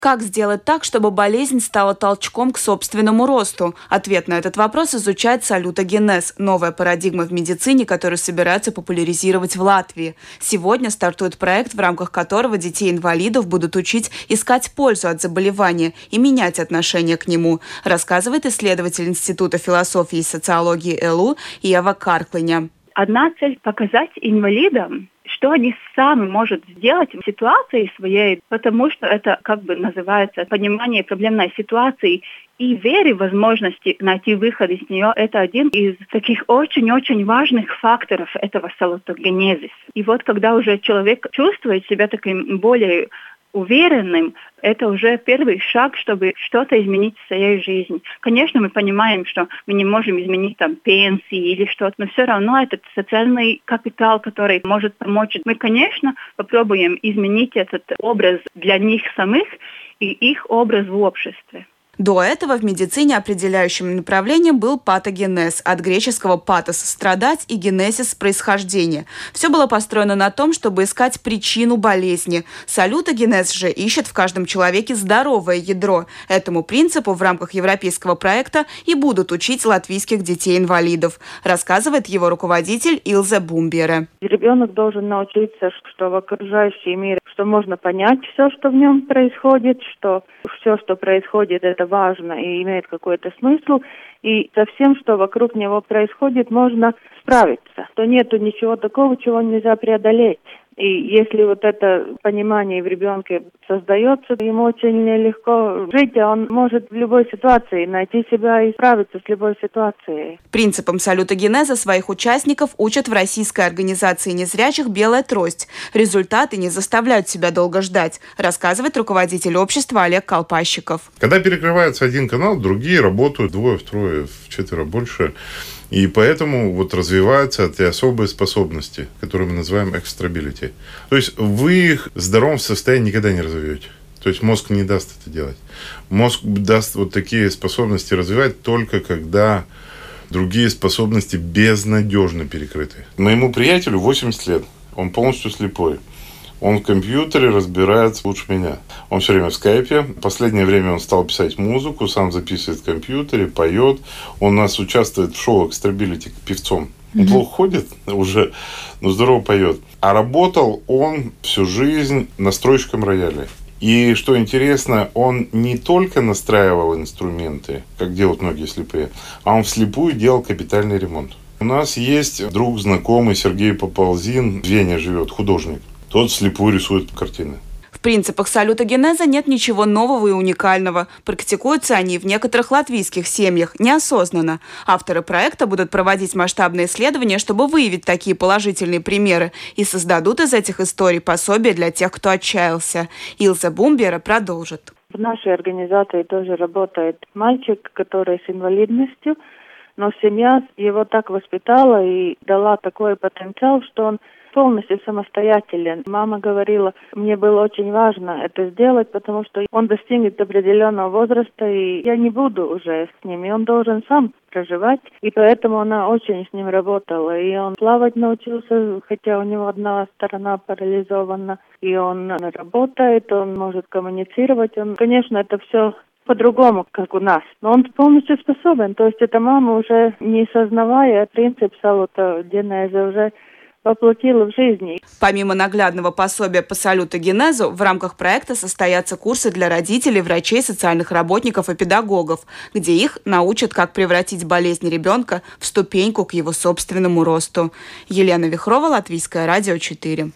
Как сделать так, чтобы болезнь стала толчком к собственному росту? Ответ на этот вопрос изучает салютогенез – новая парадигма в медицине, которую собираются популяризировать в Латвии. Сегодня стартует проект, в рамках которого детей-инвалидов будут учить искать пользу от заболевания и менять отношение к нему, рассказывает исследователь Института философии и социологии ЛУ Ева Карклиня. Одна цель – показать инвалидам, что они сами могут сделать в ситуации своей, потому что это называется понимание проблемной ситуации и вере в возможности найти выход из нее. Это один из таких очень-очень важных факторов этого салютогенезиса. И вот когда уже человек чувствует себя таким более уверенным, это уже первый шаг, чтобы что-то изменить в своей жизни. Конечно, мы понимаем, что мы не можем изменить пенсии или что-то, но все равно это социальный капитал, который может помочь. Мы, конечно, попробуем изменить этот образ для них самих и их образ в обществе. До этого в медицине определяющим направлением был патогенез, от греческого «патос» – страдать и генезис – происхождение. Все было построено на том, чтобы искать причину болезни. Салютогенез же ищет в каждом человеке здоровое ядро. Этому принципу в рамках европейского проекта и будут учить латвийских детей-инвалидов, рассказывает его руководитель Илзе Бумбере. Ребенок должен научиться, что в окружающем мире, что можно понять все, что в нем происходит, что все, что происходит, это важно и имеет какой-то смысл, и со всем, что вокруг него происходит, можно справиться. То нету ничего такого, чего нельзя преодолеть. И если вот это понимание в ребенке создается, ему очень легко жить, а он может в любой ситуации найти себя и справиться с любой ситуацией. Принципам салютогенеза своих участников учат в российской организации незрячих «Белая трость». Результаты не заставляют себя долго ждать, рассказывает руководитель общества Олег Колпащиков. Когда перекрывается один канал, другие работают вдвое, втрое, вчетверо больше. И поэтому развиваются эти особые способности, которые мы называем экстрабилити. То есть вы их в здоровом состоянии никогда не развиваете. То есть мозг не даст это делать. Мозг даст такие способности развивать только когда другие способности безнадежно перекрыты. Моему приятелю 80 лет. Он полностью слепой. Он в компьютере разбирается лучше меня. Он все время в скайпе. В последнее время он стал писать музыку, сам записывает в компьютере, поет. Он у нас участвует в шоу «Экстрабилити» певцом. Он плохо ходит уже, но здорово поет. А работал он всю жизнь настройщиком рояля. И что интересно, он не только настраивал инструменты, как делают многие слепые, а он вслепую делал капитальный ремонт. У нас есть друг, знакомый Сергей Поползин, в Вене живет, художник. Тот вслепую рисует картины. В принципах салютогенеза нет ничего нового и уникального. Практикуются они в некоторых латвийских семьях неосознанно. Авторы проекта будут проводить масштабные исследования, чтобы выявить такие положительные примеры, и создадут из этих историй пособие для тех, кто отчаялся. Илзе Бумбере продолжит. В нашей организации тоже работает мальчик, который с инвалидностью, но семья его так воспитала и дала такой потенциал, что он полностью самостоятелен. Мама говорила, мне было очень важно это сделать, потому что он достигнет определенного возраста, и я не буду уже с ним, и он должен сам проживать. И поэтому она очень с ним работала. И он плавать научился, хотя у него одна сторона парализована. И он работает, он может коммуницировать. Конечно, это все по-другому, как у нас. Но он полностью способен. То есть эта мама уже, не сознавая принцип салютогенеза, уже воплотила в жизни. Помимо наглядного пособия по салютогенезу, в рамках проекта состоятся курсы для родителей, врачей, социальных работников и педагогов, где их научат, как превратить болезнь ребенка в ступеньку к его собственному росту. Елена Вихрова, Латвийское радио 4.